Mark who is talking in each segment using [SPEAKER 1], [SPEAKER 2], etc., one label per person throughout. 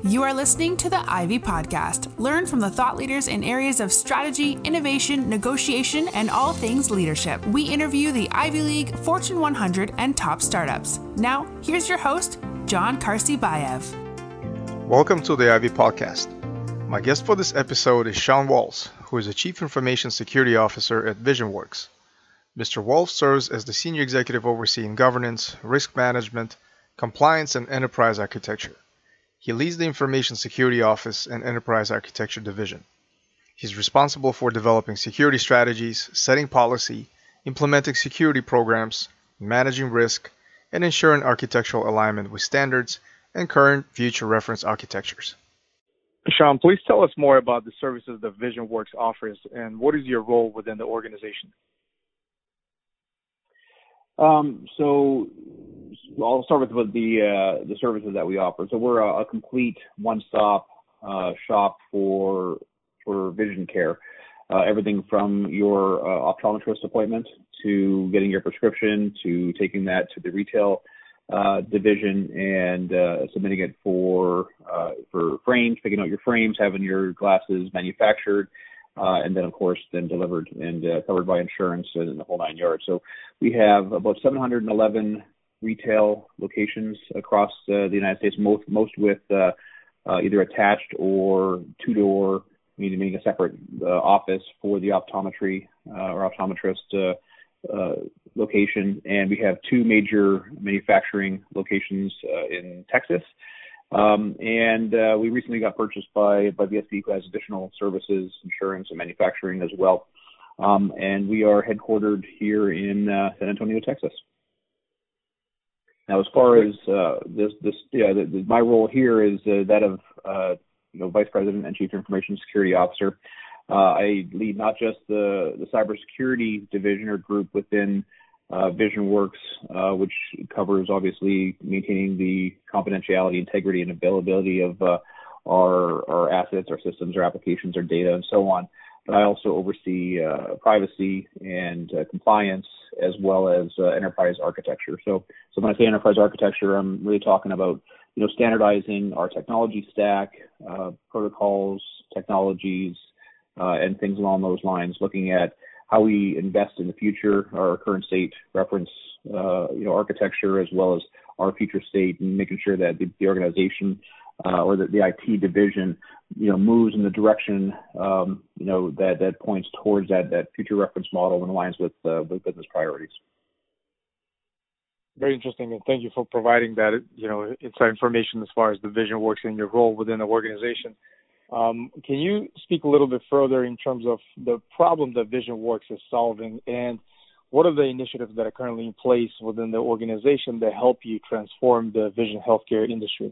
[SPEAKER 1] You are listening to the Ivy Podcast. Learn from the thought leaders in areas of strategy, innovation, negotiation, and all things leadership. We interview the Ivy League, Fortune 100, and top startups. Now, here's your host, John Karsi-Bayev.
[SPEAKER 2] Welcome to the Ivy Podcast. My guest for this episode is Sean Walls, who is the Chief Information Security Officer at VisionWorks. Mr. Walls serves as the Senior Executive overseeing governance, risk management, compliance, and enterprise architecture. He leads the Information Security Office and Enterprise Architecture Division. He's responsible for developing security strategies, setting policy, implementing security programs, managing risk, and ensuring architectural alignment with standards and current future reference architectures. Sean, please tell us more about the services that VisionWorks offers and what is your role within the organization?
[SPEAKER 3] So I'll start with the services that we offer. So we're a complete one-stop shop for vision care. Everything from your optometrist appointment to getting your prescription to taking that to the retail division and submitting it for frames, picking out your frames, having your glasses manufactured, and then of course then delivered and covered by insurance and the whole nine yards. So we have about 711 retail locations across the United States, most with either attached or two-door, meaning a separate office for the optometry or optometrist location. And we have two major manufacturing locations in Texas. And we recently got purchased by VSP, who has additional services, insurance, and manufacturing as well. And we are headquartered here in San Antonio, Texas. Now, as far as my role here is that of Vice President and Chief Information Security Officer. I lead not just the cybersecurity division or group within VisionWorks, which covers obviously maintaining the confidentiality, integrity, and availability of our assets, our systems, our applications, our data, and so on. But I also oversee privacy and compliance, as well as enterprise architecture. So when I say enterprise architecture, I'm really talking about standardizing our technology stack, protocols, technologies, and things along those lines. Looking at how we invest in the future, our current state reference, architecture, as well as our future state, and making sure that the organization or the IT division, moves in the direction, that points towards that future reference model and aligns with business priorities.
[SPEAKER 2] Very interesting, and thank you for providing that, inside information as far as the VisionWorks and your role within the organization. Can you speak a little bit further in terms of the problem that VisionWorks is solving, and what are the initiatives that are currently in place within the organization that help you transform the vision healthcare industry?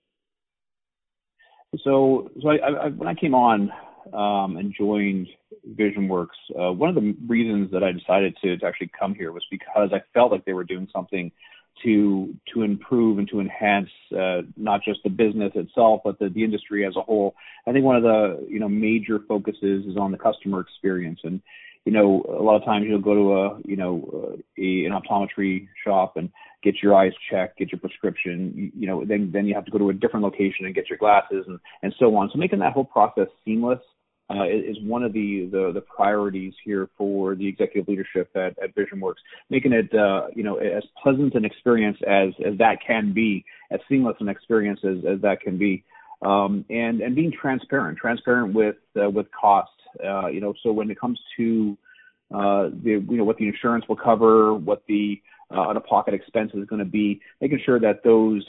[SPEAKER 3] So when I came on and joined VisionWorks, one of the reasons that I decided to actually come here was because I felt like they were doing something to improve and to enhance not just the business itself, but the industry as a whole. I think one of the major focuses is on the customer experience. And a lot of times you'll go to an optometry shop and get your eyes checked, get your prescription. Then you have to go to a different location and get your glasses and so on. So making that whole process seamless is one of the priorities here for the executive leadership at VisionWorks, making it as pleasant an experience as that can be, as seamless an experience as that can be, and being transparent with cost. So when it comes to what the insurance will cover, what the out-of-pocket expense is going to be, making sure that those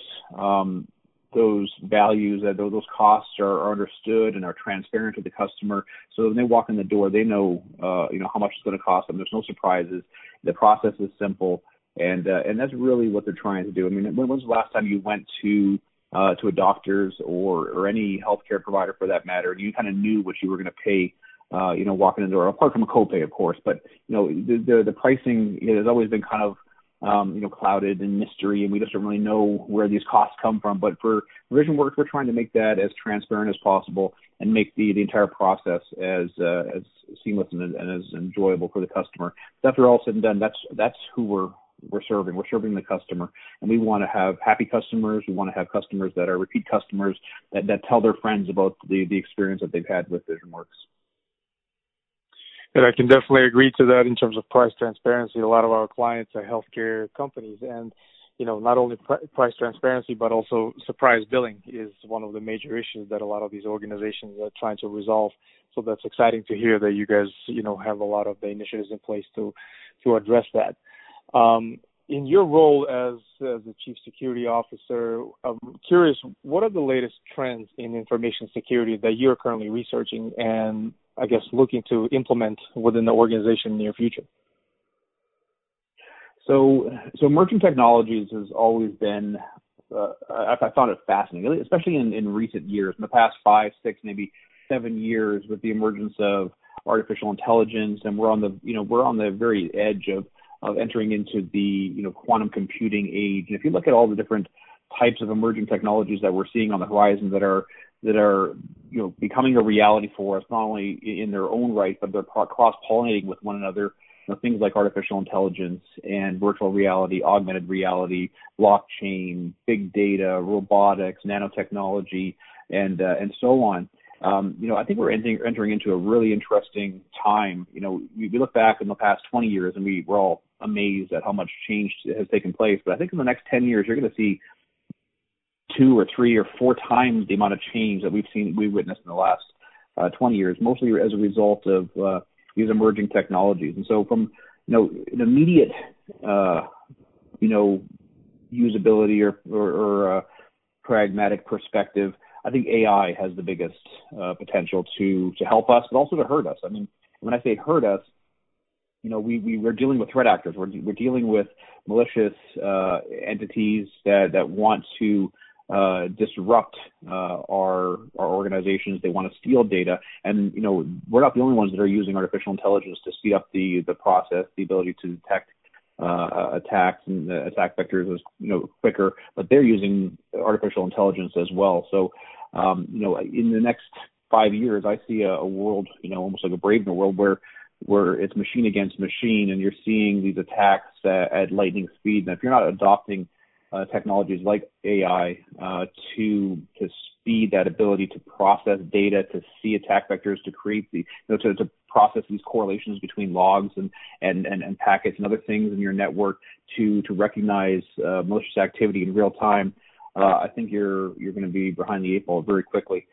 [SPEAKER 3] values, that those costs are understood and are transparent to the customer. So when they walk in the door, they know, how much it's going to cost them. There's no surprises. The process is simple, and that's really what they're trying to do. I mean, when was the last time you went to a doctor's or any healthcare provider for that matter, and you kind of knew what you were going to pay, walking in the door, apart from a copay, of course, but, the pricing has always been kind of, clouded in mystery, and we just don't really know where these costs come from. But for VisionWorks, we're trying to make that as transparent as possible and make the entire process as seamless and as enjoyable for the customer. After all said and done, that's who serving. We're serving the customer, and we want to have happy customers. We want to have customers that are repeat customers that tell their friends about the experience that they've had with VisionWorks.
[SPEAKER 2] And I can definitely agree to that in terms of price transparency. A lot of our clients are healthcare companies, and not only price transparency, but also surprise billing is one of the major issues that a lot of these organizations are trying to resolve. So that's exciting to hear that you guys, have a lot of the initiatives in place to address that. In your role as the Chief Security Officer, I'm curious, what are the latest trends in information security that you're currently researching and, I guess, looking to implement within the organization in the near future?
[SPEAKER 3] So emerging technologies has always been, I found it fascinating, especially in recent years, in the past 5, 6, maybe 7 years, with the emergence of artificial intelligence, and we're on the very edge of entering into the quantum computing age. And if you look at all the different types of emerging technologies that we're seeing on the horizon that are becoming a reality for us, not only in their own right, but they're cross-pollinating with one another. Things like artificial intelligence and virtual reality, augmented reality, blockchain, big data, robotics, nanotechnology, and so on. I think we're entering into a really interesting time. We look back in the past 20 years, and we're all amazed at how much change has taken place. But I think in the next 10 years, you're going to see 2 or 3 or 4 times the amount of change that we've witnessed in the last 20 years, mostly as a result of these emerging technologies. And so from an immediate usability or pragmatic perspective, I think AI has the biggest potential to help us, but also to hurt us. I mean, when I say hurt us, we're dealing with threat actors. We're dealing with malicious entities that want to disrupt our organizations. They want to steal data, and we're not the only ones that are using artificial intelligence to speed up the process, the ability to detect attacks and attack vectors as quicker. But they're using artificial intelligence as well. So in the next 5 years, I see a world, almost like a Brave New World, where it's machine against machine, and you're seeing these attacks at lightning speed. And if you're not adopting technologies like AI to speed that ability to process data, to see attack vectors, to create to process these correlations between logs and packets and other things in your network, to recognize malicious activity in real time, I think you're going to be behind the 8 ball very quickly.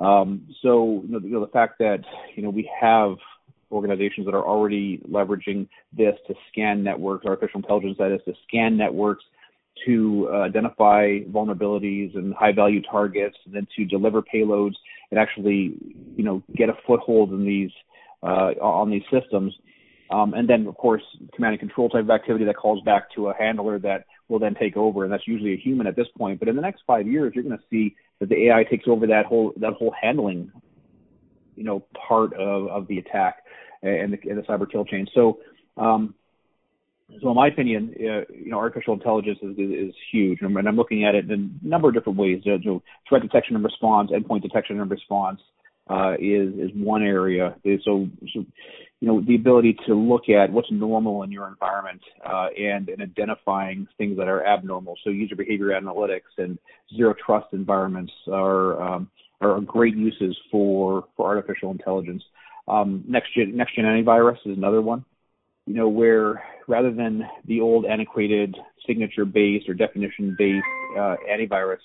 [SPEAKER 3] So the fact that we have organizations that are already leveraging this to scan networks, artificial intelligence that is to scan networks, to identify vulnerabilities and high-value targets, and then to deliver payloads and actually, get a foothold in these on these systems. And then, of course, command and control type of activity that calls back to a handler that will then take over, and that's usually a human at this point. But in the next 5 years, you're going to see that the AI takes over that whole handling, part of the attack and the cyber kill chain. So in my opinion, artificial intelligence is huge, and I'm looking at it in a number of different ways. Threat detection and response, endpoint detection and response is one area. So the ability to look at what's normal in your environment and identifying things that are abnormal. So user behavior analytics and zero trust environments are great uses for artificial intelligence. Next gen antivirus is another one. Where rather than the old antiquated signature-based or definition-based antivirus,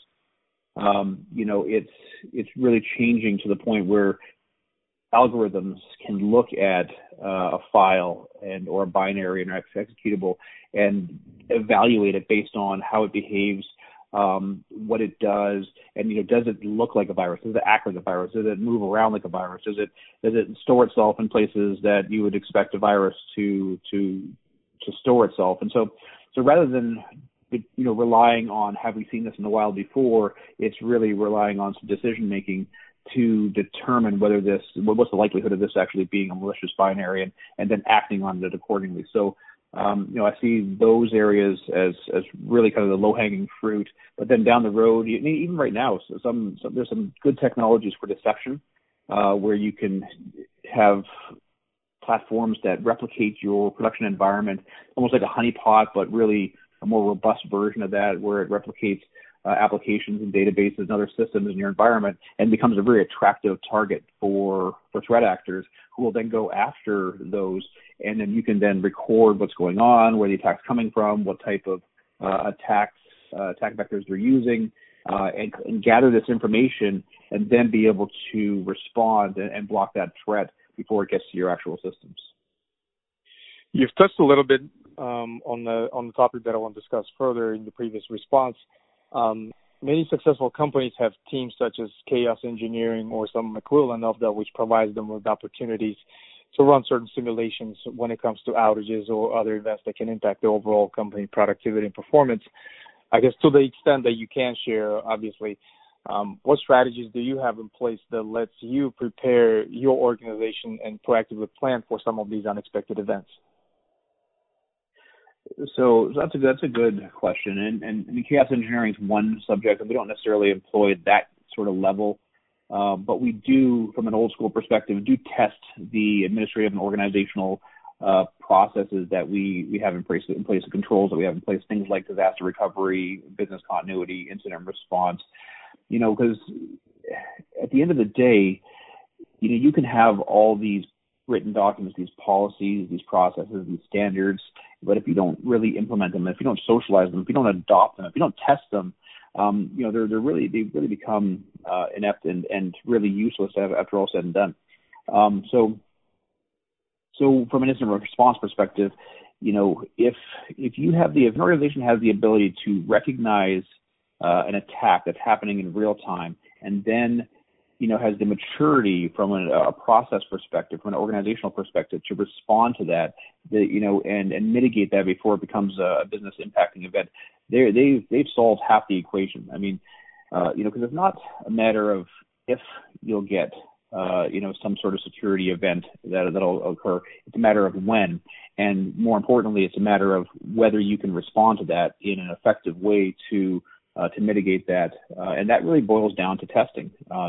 [SPEAKER 3] it's really changing to the point where algorithms can look at a file or a binary and executable and evaluate it based on how it behaves, what it does, and does it look like a virus? Does it act like a virus? Does it move around like a virus? Does it store itself in places that you would expect a virus to store itself? And so rather than relying on, have we seen this in the wild before, it's really relying on some decision making to determine what's the likelihood of this actually being a malicious binary, and then acting on it accordingly. So I see those areas as really kind of the low-hanging fruit. But then down the road, even right now, there's some good technologies for deception, where you can have platforms that replicate your production environment, almost like a honeypot, but really a more robust version of that, where it replicates applications and databases and other systems in your environment, and becomes a very attractive target for threat actors, who will then go after those, and then you can then record what's going on, where the attack's coming from, what type of attack vectors they're using, and gather this information, and then be able to respond and block that threat before it gets to your actual systems.
[SPEAKER 4] You've touched a little bit on the topic that I want to discuss further in the previous response. Many successful companies have teams such as chaos engineering or some equivalent of that, which provides them with opportunities to run certain simulations when it comes to outages or other events that can impact the overall company productivity and performance. I guess to the extent that you can share, obviously, what strategies do you have in place that lets you prepare your organization and proactively plan for some of these unexpected events?
[SPEAKER 3] So that's a good question, and chaos engineering is one subject, and we don't necessarily employ that sort of level, but we do, from an old school perspective, do test the administrative and organizational processes that we have in place, the controls that we have in place, things like disaster recovery, business continuity, incident response. Because at the end of the day, you can have all these written documents, these policies, these processes, these standards, but if you don't really implement them, if you don't socialize them, if you don't adopt them, if you don't test them, they really become inept and really useless after all said and done. So from an incident response perspective, if an organization has the ability to recognize an attack that's happening in real time, and then has the maturity from a process perspective, from an organizational perspective, to respond to that, and mitigate that before it becomes a business impacting event, they've solved half the equation. I mean, because it's not a matter of if you'll get some sort of security event that'll occur. It's a matter of when, and more importantly, it's a matter of whether you can respond to that in an effective way to mitigate that, and that really boils down to testing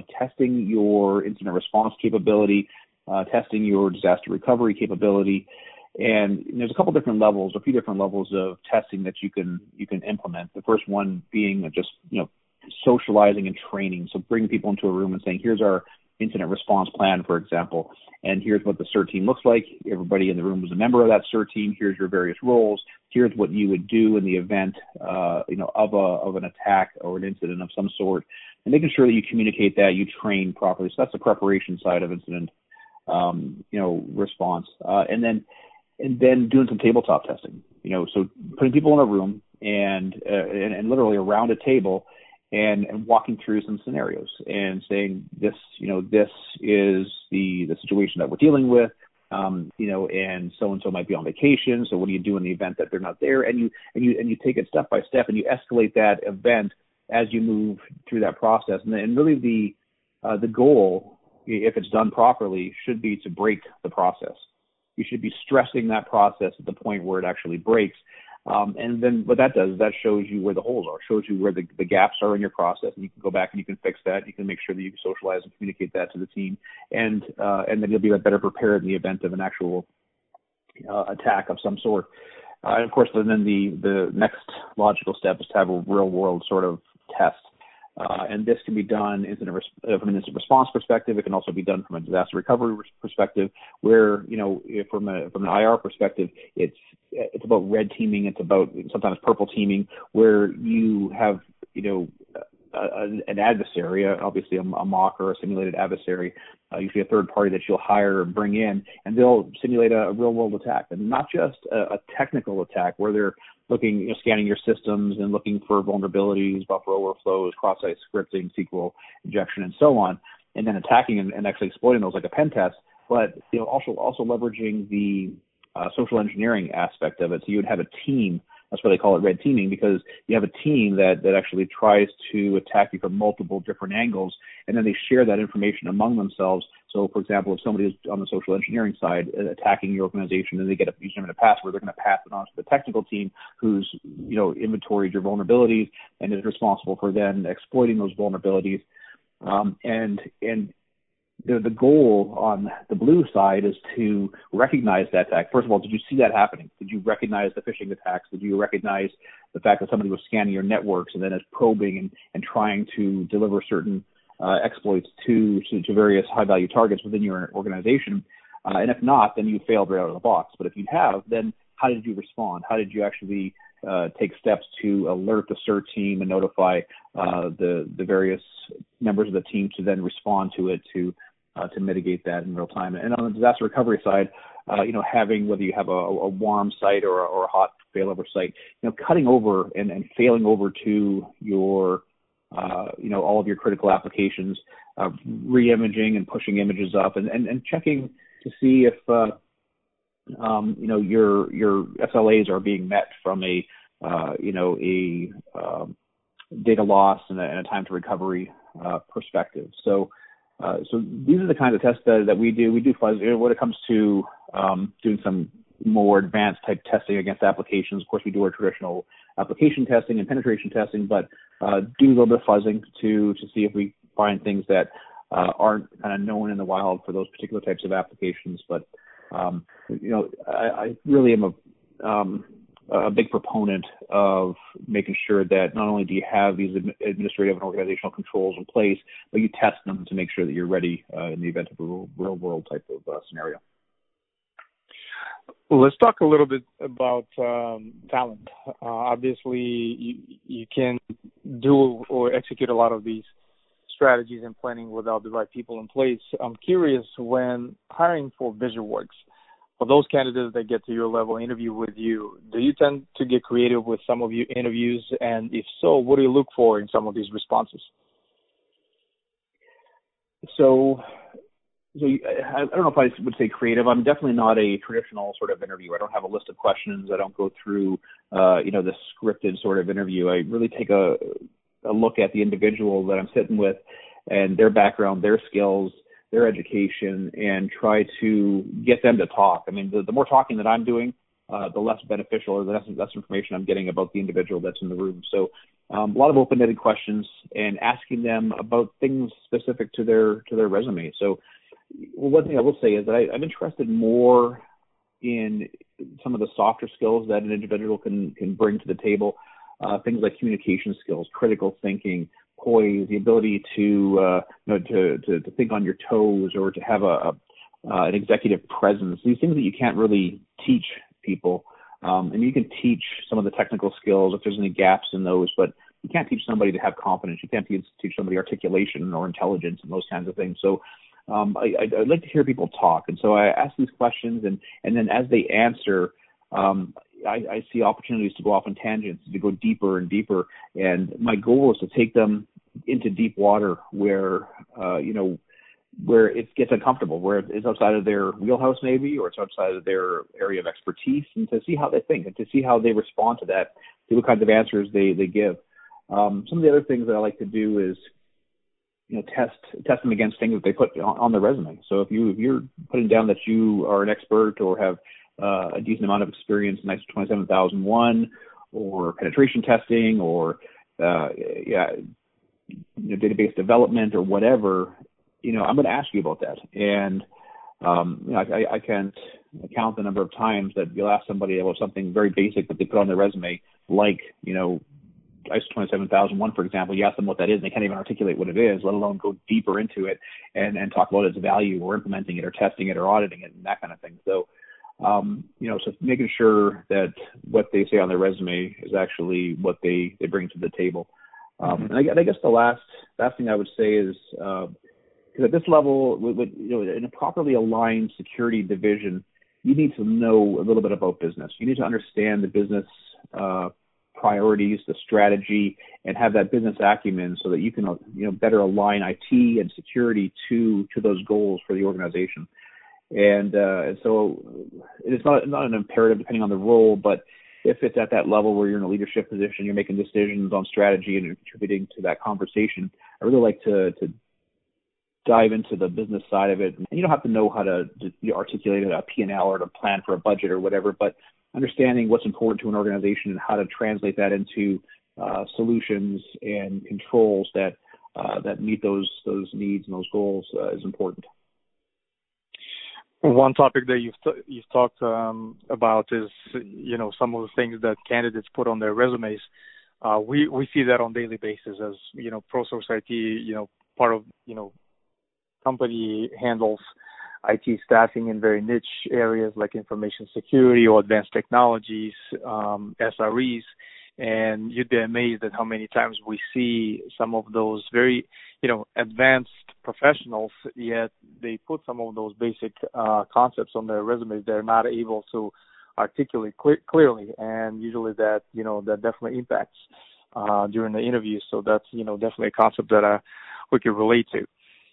[SPEAKER 3] your incident response capability, testing your disaster recovery capability, and there's a few different levels of testing that you can implement. The first one being just socializing and training, so bringing people into a room and saying, here's our incident response plan, for example, and here's what the CERT team looks like. Everybody in the room was a member of that CERT team. Here's your various roles. Here's what you would do in the event, of an attack or an incident of some sort, and making sure that you communicate that, you train properly. So that's the preparation side of incident, response, and then doing some tabletop testing. So putting people in a room and literally around a table, and walking through some scenarios and saying, this is the situation that we're dealing with, and so might be on vacation. So what do you do in the event that they're not there? And you take it step by step, and you escalate that event as you move through that process. And really the goal, if it's done properly, should be to break the process. You should be stressing that process at the point where it actually breaks. And then what that does is that shows you where the holes are, shows you where the gaps are in your process, and you can go back and you can fix that. You can make sure that you can socialize and communicate that to the team, and then you'll be better prepared in the event of an actual attack of some sort. And of course, then the next logical step is to have a real world sort of test. And this can be done from an incident response perspective. It can also be done from a disaster recovery perspective, where from an IR perspective, it's about red teaming. It's about sometimes purple teaming, where you have an adversary, obviously a mock or a simulated adversary, usually a third party that you'll hire and bring in, and they'll simulate a real world attack, and not just a technical attack where they're looking, scanning your systems and looking for vulnerabilities, buffer overflows, cross-site scripting, SQL injection, and so on, and then attacking and actually exploiting those like a pen test. But also leveraging the social engineering aspect of it. So you would have a team. That's why they call it red teaming, because you have a team that actually tries to attack you from multiple different angles, and then they share that information among themselves. So, for example, if somebody is on the social engineering side attacking your organization, and they get a username and a password, they're going to pass it on to the technical team, who's inventoried your vulnerabilities and is responsible for then exploiting those vulnerabilities. And the goal on the blue side is to recognize that attack. First of all, did you see that happening? Did you recognize the phishing attacks? Did you recognize the fact that somebody was scanning your networks and then is probing and trying to deliver certain exploits to various high-value targets within your organization? And if not, then you failed right out of the box. But if you have, then how did you respond? How did you actually take steps to alert the CERT team and notify the various members of the team to then respond to it to mitigate that in real time? And on the disaster recovery side, having, whether you have a warm site or a hot failover site, cutting over and failing over to your all of your critical applications, re-imaging and pushing images up and checking to see if your SLAs are being met from a data loss and a time to recovery perspective. So these are the kinds of tests that we do. We do fuzz when it comes to doing some more advanced type testing against applications. Of course, we do our traditional application testing and penetration testing, but do a little bit of fuzzing to see if we find things that aren't kind of known in the wild for those particular types of applications. But I really am a big proponent of making sure that not only do you have these administrative and organizational controls in place, but you test them to make sure that you're ready in the event of a real world type of scenario.
[SPEAKER 4] Well, let's talk a little bit about talent. Obviously, you can do or execute a lot of these strategies and planning without the right people in place. I'm curious, when hiring for VisionWorks, for those candidates that get to your level, interview with you, do you tend to get creative with some of your interviews? And if so, what do you look for in some of these responses?
[SPEAKER 3] So I don't know if I would say creative. I'm definitely not a traditional sort of interview. I don't have a list of questions. I don't go through, the scripted sort of interview. I really take a look at the individual that I'm sitting with and their background, their skills, their education, and try to get them to talk. I mean, the more talking that I'm doing, the less beneficial or the less information I'm getting about the individual that's in the room. So a lot of open-ended questions and asking them about things specific to their resume. So one thing I will say is that I'm interested more in some of the softer skills that an individual can bring to the table, things like communication skills, critical thinking, poise, the ability to think on your toes, or to have an executive presence. These things that you can't really teach people, and you can teach some of the technical skills if there's any gaps in those, but you can't teach somebody to have confidence. You can't teach somebody articulation or intelligence and those kinds of things. So I'd like to hear people talk, and so I ask these questions, and then as they answer, I see opportunities to go off on tangents, to go deeper and deeper, and my goal is to take them into deep water where it gets uncomfortable, where it's outside of their wheelhouse maybe, or it's outside of their area of expertise, and to see how they think and to see how they respond to that, see what kinds of answers they give. Some of the other things that I like to do is test them against things that they put on their resume. So if you're putting down that you are an expert or have a decent amount of experience in ISO 27001 or penetration testing or database development or whatever, I'm going to ask you about that. And I can't count the number of times that you'll ask somebody about something very basic that they put on their resume, like ISO 27001, for example. You ask them what that is, and they can't even articulate what it is, let alone go deeper into it and talk about its value or implementing it or testing it or auditing it and that kind of thing. So, so making sure that what they say on their resume is actually what they bring to the table. And I guess the last thing I would say is, because at this level, in a properly aligned security division, you need to know a little bit about business. You need to understand the business priorities, the strategy, and have that business acumen so that you can better align IT and security to those goals for the organization. And so it's not an imperative depending on the role, but if it's at that level where you're in a leadership position, you're making decisions on strategy and contributing to that conversation, I really like to dive into the business side of it. And you don't have to know how to articulate a P&L or to plan for a budget or whatever, but understanding what's important to an organization and how to translate that into solutions and controls that that meet those needs and those goals is important.
[SPEAKER 4] One topic that you've talked about is some of the things that candidates put on their resumes. We see that on a daily basis as ProSource IT. Part of company handles IT staffing in very niche areas like information security or advanced technologies, SREs. And you'd be amazed at how many times we see some of those very, advanced professionals, yet they put some of those basic concepts on their resumes they're not able to articulate clearly. And usually that definitely impacts during the interview. So that's, definitely a concept that we can relate to.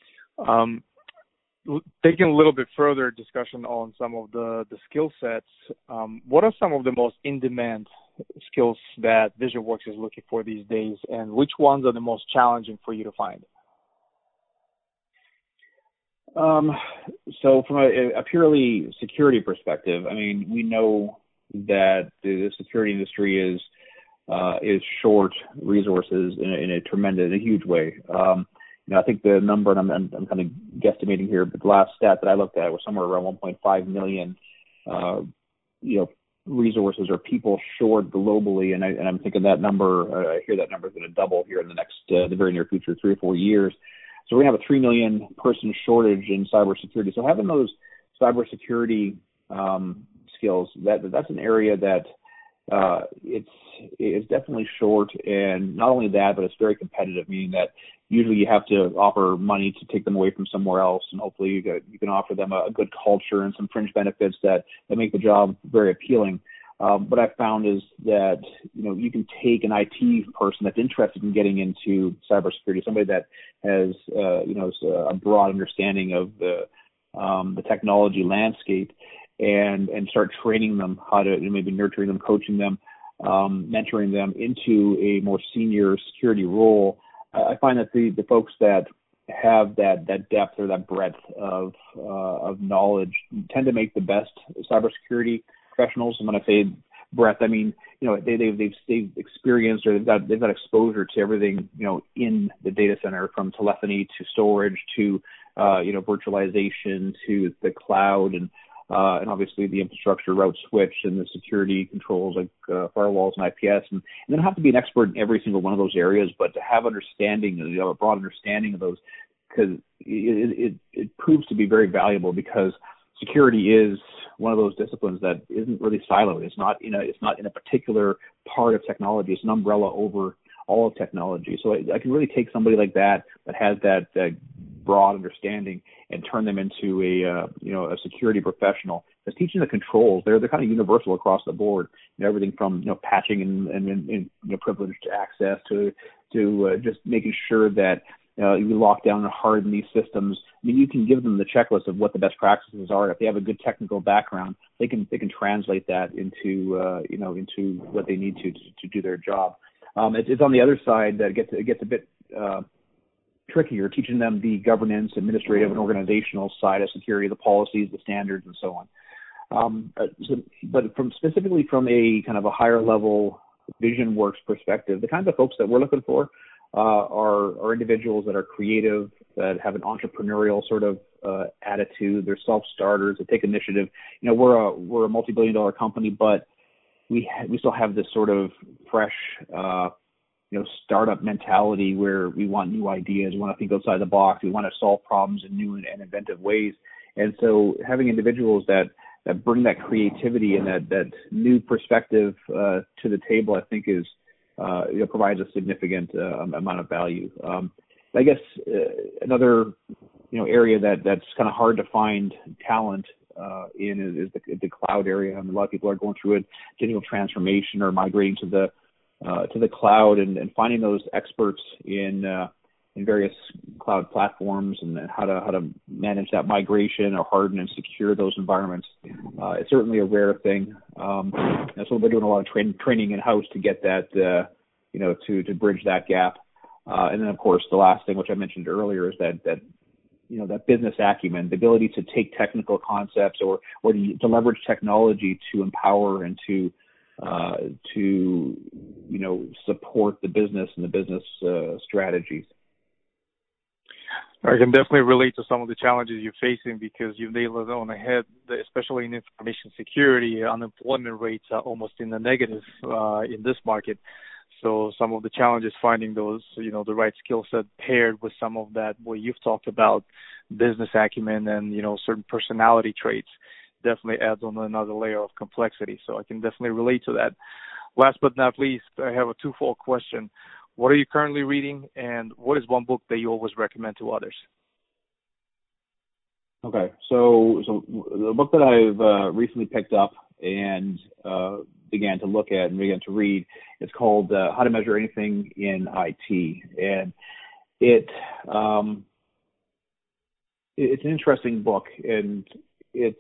[SPEAKER 4] Taking a little bit further discussion on some of the skill sets, what are some of the most in-demand skills that VisionWorks is looking for these days, and which ones are the most challenging for you to find?
[SPEAKER 3] So from a purely security perspective, we know that the security industry is short resources in a huge way. I think the number, and I'm kind of guesstimating here, but the last stat that I looked at was somewhere around 1.5 million, resources or people short globally, and I'm thinking that number. I hear that number is going to double here in the very near future, 3 or 4 years. So we're going to have a 3 million person shortage in cybersecurity. So having those cybersecurity skills, that's an area that it's definitely short, and not only that, but it's very competitive, meaning that usually you have to offer money to take them away from somewhere else, and hopefully you can offer them a good culture and some fringe benefits that make the job very appealing. What I've found is that you can take an IT person that's interested in getting into cybersecurity, somebody that has a broad understanding of the technology landscape, and start training them how to, maybe nurturing them, coaching them, mentoring them into a more senior security role. I find that the folks that have that depth or that breadth of knowledge tend to make the best cybersecurity professionals. And when I say breadth, I mean they've experienced, or they've got exposure to everything in the data center, from telephony to storage to virtualization to the cloud, and obviously the infrastructure, route switch, and the security controls like firewalls and IPS, and they don't have to be an expert in every single one of those areas, but to have understanding, a broad understanding of those, because it proves to be very valuable, because security is one of those disciplines that isn't really siloed. It's not in a particular part of technology. It's an umbrella over all of technology. So I can really take somebody like that has that broad understanding and turn them into a security professional. Because teaching the controls, they're kind of universal across the board. Everything from patching and privileged access to just making sure that you lock down and harden these systems. You can give them the checklist of what the best practices are. If they have a good technical background, they can translate that into what they need to do their job. It's on the other side that it gets a bit trickier, teaching them the governance, administrative, and organizational side of security, the policies, the standards, and so on. But specifically from a kind of a higher level VisionWorks perspective, the kinds of folks that we're looking for are individuals that are creative, that have an entrepreneurial sort of attitude. They're self-starters, that take initiative. We're a multi-billion-dollar company, but we still have this sort of fresh startup mentality where we want new ideas, we want to think outside the box, we want to solve problems in new and inventive ways. And so having individuals that bring that creativity and that new perspective to the table, I think is provides a significant amount of value. I guess another area that's kind of hard to find talent in is the cloud area. A lot of people are going through a digital transformation or migrating to the cloud, and finding those experts in various cloud platforms and how to manage that migration or harden and secure those environments. It's certainly a rare thing. So we're doing a lot of training in-house to get that, to bridge that gap. And then, of course, the last thing, which I mentioned earlier, is that business acumen, the ability to take technical concepts or to leverage technology to empower and to support the business and the business strategies.
[SPEAKER 4] I can definitely relate to some of the challenges you're facing because you've nailed it on the head, especially in information security. Unemployment rates are almost in the negative in this market. So some of the challenges finding those, the right skill set paired with some of that, what you've talked about, business acumen and, certain personality traits definitely adds on another layer of complexity. So I can definitely relate to that. Last but not least, I have a twofold question. What are you currently reading, and what is one book that you always recommend to others?
[SPEAKER 3] Okay, so the book that I've recently picked up and began to look at and began to read is called How to Measure Anything in IT, and it's an interesting book, and it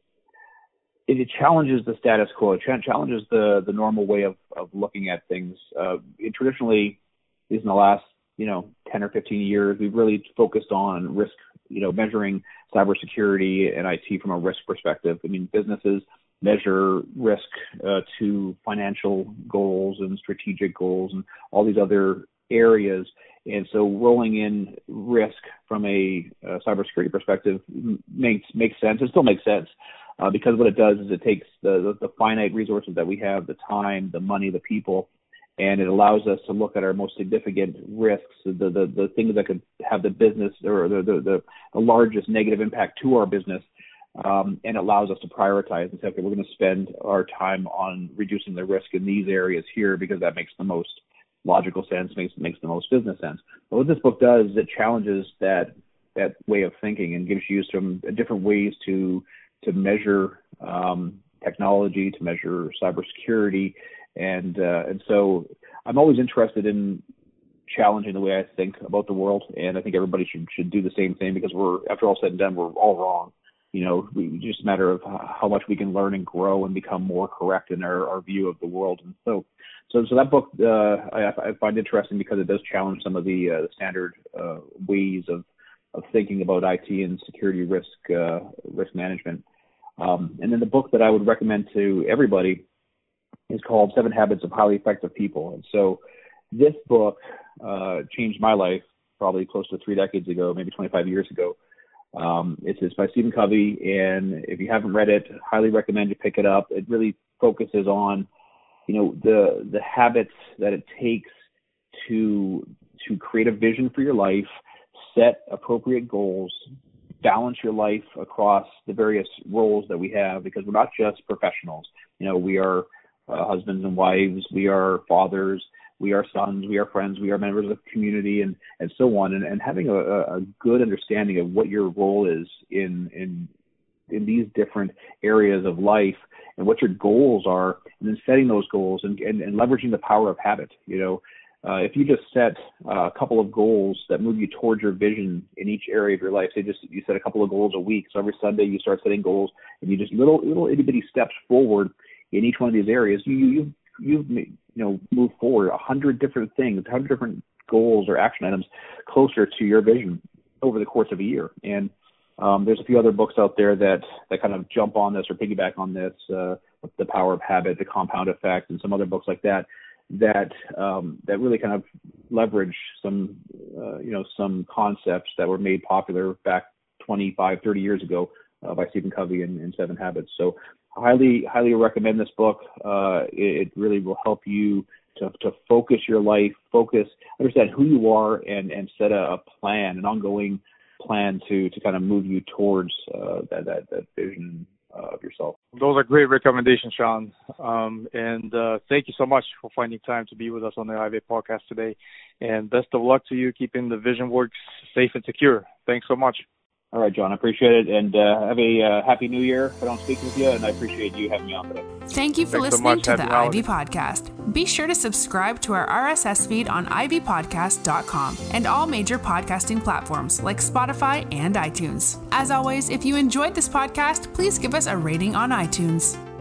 [SPEAKER 3] challenges the status quo. It challenges the normal way of looking at things. Traditionally, in the last 10 or 15 years, we've really focused on risk, measuring cybersecurity and IT from a risk perspective. I mean, businesses measure risk to financial goals and strategic goals and all these other areas. And so rolling in risk from a cybersecurity perspective makes sense. It still makes sense because what it does is it takes the finite resources that we have, the time, the money, the people, and it allows us to look at our most significant risks, the things that could have the business or the largest negative impact to our business, and allows us to prioritize and say, okay, we're going to spend our time on reducing the risk in these areas here because that makes the most logical sense, makes the most business sense. But what this book does is it challenges that way of thinking and gives you some different ways to measure technology, to measure cybersecurity. And so I'm always interested in challenging the way I think about the world, and I think everybody should do the same thing because after all said and done, we're all wrong. It's just a matter of how much we can learn and grow and become more correct in our view of the world. And so that book I find interesting because it does challenge some of the standard ways of thinking about IT and security risk management. And then the book that I would recommend to everybody is called 7 Habits of Highly Effective People. And so this book changed my life probably close to 3 decades ago, maybe 25 years ago. It's by Stephen Covey, and if you haven't read it, highly recommend you pick it up. It really focuses on, the habits that it takes to create a vision for your life, set appropriate goals, balance your life across the various roles that we have, because we're not just professionals. We are husbands and wives, we are fathers, we are sons, we are friends, we are members of the community, and so on. And having a good understanding of what your role is in these different areas of life and what your goals are, and then setting those goals and leveraging the power of habit. If you just set a couple of goals that move you towards your vision in each area of your life, say you set a couple of goals a week. So every Sunday you start setting goals, and you just little itty bitty steps forward in each one of these areas. You've moved forward 100 different things, 100 different goals or action items closer to your vision over the course of a year. And there's a few other books out there that kind of jump on this or piggyback on this, The Power of Habit, The Compound Effect, and some other books like that really kind of leverage some concepts that were made popular back 25, 30 years ago by Stephen Covey in 7 Habits. So highly recommend this book. It really will help you to focus your life, understand who you are, and set a plan, an ongoing plan to kind of move you towards that vision of yourself.
[SPEAKER 4] Those are great recommendations, Sean. And thank you so much for finding time to be with us on the IVA podcast today. And best of luck to you keeping the VisionWorks safe and secure. Thanks so much.
[SPEAKER 3] All right, John, I appreciate it. And have a happy new year if I don't speak with you. And I appreciate you having me on today.
[SPEAKER 1] Thank you for listening to the Ivy Podcast. Be sure to subscribe to our RSS feed on ivypodcast.com and all major podcasting platforms like Spotify and iTunes. As always, if you enjoyed this podcast, please give us a rating on iTunes.